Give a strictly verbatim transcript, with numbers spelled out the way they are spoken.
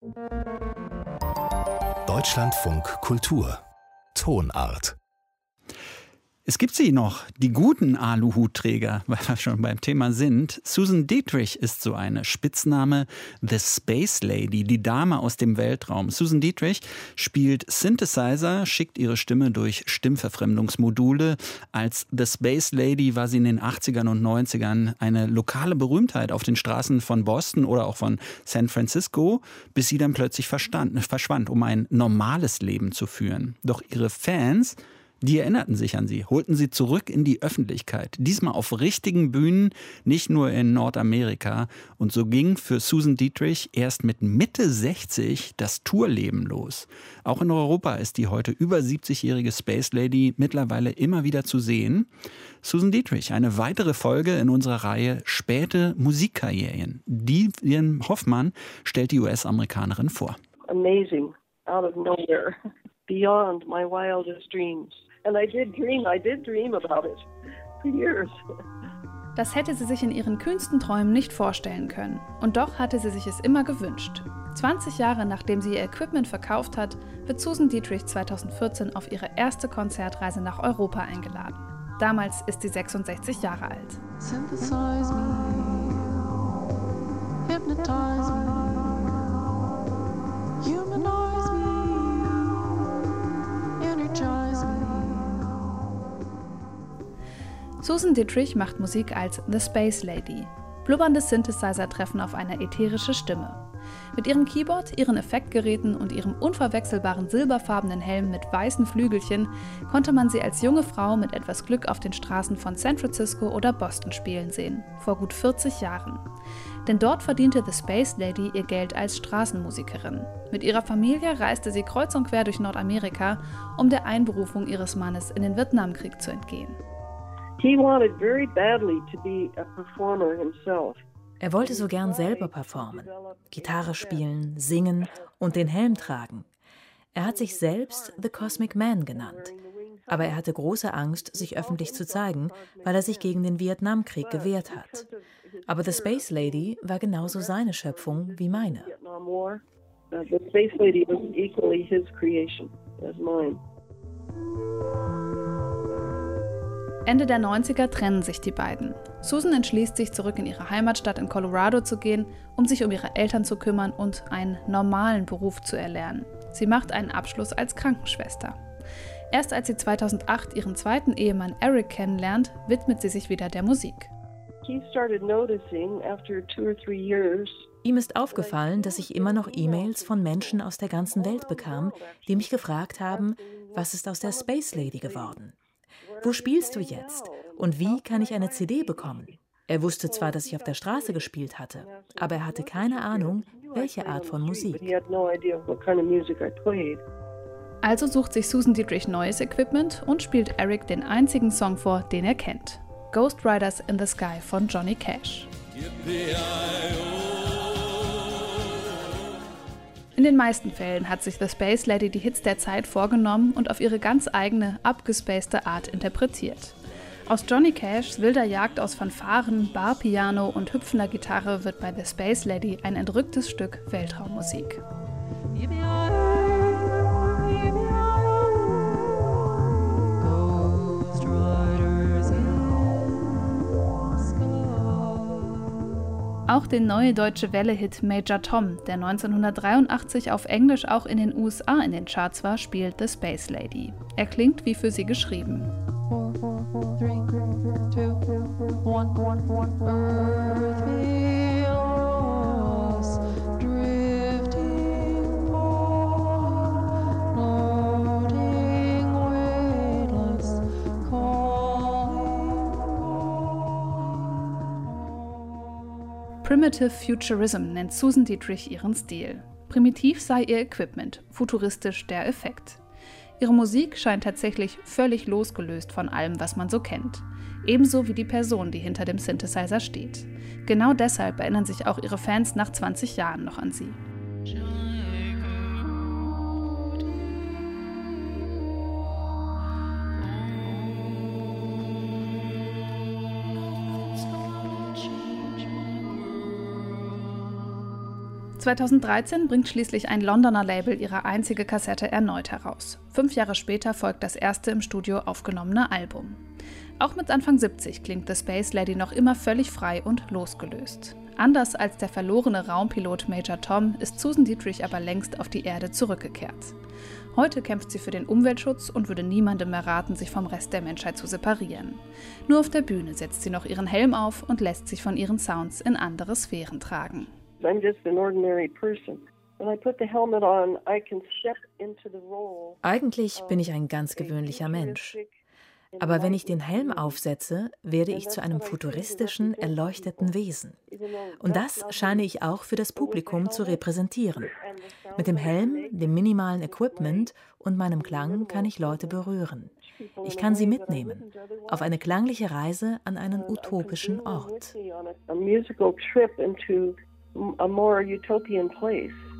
Deutschlandfunk Kultur Tonart. Es gibt sie noch, die guten Aluhutträger, weil wir schon beim Thema sind. Susan Dietrich ist so eine. Spitzname The Space Lady, die Dame aus dem Weltraum. Susan Dietrich spielt Synthesizer, schickt ihre Stimme durch Stimmverfremdungsmodule. Als The Space Lady war sie in den achtzigern und neunzigern eine lokale Berühmtheit auf den Straßen von Boston oder auch von San Francisco, bis sie dann plötzlich verstand, verschwand, um ein normales Leben zu führen. Doch ihre Fans, die erinnerten sich an sie, holten sie zurück in die Öffentlichkeit. Diesmal auf richtigen Bühnen, nicht nur in Nordamerika. Und so ging für Susan Dietrich erst mit Mitte sechzig das Tourleben los. Auch in Europa ist die heute über siebzigjährige Space Lady mittlerweile immer wieder zu sehen. Susan Dietrich, eine weitere Folge in unserer Reihe Späte Musikkarrieren. Diane Hoffmann stellt die U S-Amerikanerin vor. Amazing, out of nowhere, beyond my wildest dreams. And I did dream, I did dream about it for years. Das hätte sie sich in ihren kühnsten Träumen nicht vorstellen können. Und doch hatte sie sich es immer gewünscht. zwanzig Jahre nachdem sie ihr Equipment verkauft hat, wird Susan Dietrich zweitausendvierzehn auf ihre erste Konzertreise nach Europa eingeladen. Damals ist sie sechsundsechzig Jahre alt. Synthesize me, hypnotize me, humanize me, energize me. Susan Dietrich macht Musik als The Space Lady. Blubbernde Synthesizer treffen auf eine ätherische Stimme. Mit ihrem Keyboard, ihren Effektgeräten und ihrem unverwechselbaren silberfarbenen Helm mit weißen Flügelchen konnte man sie als junge Frau mit etwas Glück auf den Straßen von San Francisco oder Boston spielen sehen, vor gut vierzig Jahren. Denn dort verdiente The Space Lady ihr Geld als Straßenmusikerin. Mit ihrer Familie reiste sie kreuz und quer durch Nordamerika, um der Einberufung ihres Mannes in den Vietnamkrieg zu entgehen. He wanted very badly to be a performer himself. Er wollte so gern selber performen, Gitarre spielen, singen und den Helm tragen. Er hat sich selbst The Cosmic Man genannt. Aber er hatte große Angst, sich öffentlich zu zeigen, weil er sich gegen den Vietnamkrieg gewehrt hat. Aber The Space Lady war genauso seine Schöpfung wie meine. The Space Lady was equally his creation as mine. Ende der neunziger trennen sich die beiden. Susan entschließt sich, zurück in ihre Heimatstadt in Colorado zu gehen, um sich um ihre Eltern zu kümmern und einen normalen Beruf zu erlernen. Sie macht einen Abschluss als Krankenschwester. Erst als sie zweitausendacht ihren zweiten Ehemann Eric kennenlernt, widmet sie sich wieder der Musik. Ihm ist aufgefallen, dass ich immer noch E-Mails von Menschen aus der ganzen Welt bekam, die mich gefragt haben, was ist aus der Space Lady geworden? Wo spielst du jetzt? Und wie kann ich eine C D bekommen? Er wusste zwar, dass ich auf der Straße gespielt hatte, aber er hatte keine Ahnung, welche Art von Musik. Also sucht sich Susan Dietrich neues Equipment und spielt Eric den einzigen Song vor, den er kennt. Ghost Riders in the Sky von Johnny Cash. In den meisten Fällen hat sich The Space Lady die Hits der Zeit vorgenommen und auf ihre ganz eigene, abgespacede Art interpretiert. Aus Johnny Cashs wilder Jagd aus Fanfaren, Barpiano und hüpfender Gitarre wird bei The Space Lady ein entrücktes Stück Weltraummusik. Auch den neue deutsche Welle-Hit Major Tom, der neunzehnhundertdreiundachtzig auf Englisch auch in den U S A in den Charts war, spielt The Space Lady. Er klingt wie für sie geschrieben. Primitive Futurism nennt Susan Dietrich ihren Stil. Primitiv sei ihr Equipment, futuristisch der Effekt. Ihre Musik scheint tatsächlich völlig losgelöst von allem, was man so kennt. Ebenso wie die Person, die hinter dem Synthesizer steht. Genau deshalb erinnern sich auch ihre Fans nach zwanzig Jahren noch an sie. zweitausenddreizehn bringt schließlich ein Londoner Label ihre einzige Kassette erneut heraus. Fünf Jahre später folgt das erste im Studio aufgenommene Album. Auch mit Anfang siebzig klingt The Space Lady noch immer völlig frei und losgelöst. Anders als der verlorene Raumpilot Major Tom ist Susan Dietrich aber längst auf die Erde zurückgekehrt. Heute kämpft sie für den Umweltschutz und würde niemandem mehr raten, sich vom Rest der Menschheit zu separieren. Nur auf der Bühne setzt sie noch ihren Helm auf und lässt sich von ihren Sounds in andere Sphären tragen. I'm just an ordinary person. When I put the helmet on, I can step into the role. Eigentlich bin ich ein ganz gewöhnlicher Mensch. Aber wenn ich den Helm aufsetze, werde ich zu einem futuristischen, erleuchteten Wesen. Und das scheine ich auch für das Publikum zu repräsentieren. Mit dem Helm, dem minimalen Equipment und meinem Klang kann ich Leute berühren. Ich kann sie mitnehmen auf eine klangliche Reise an einen utopischen Ort. A musical trip into a more utopian place.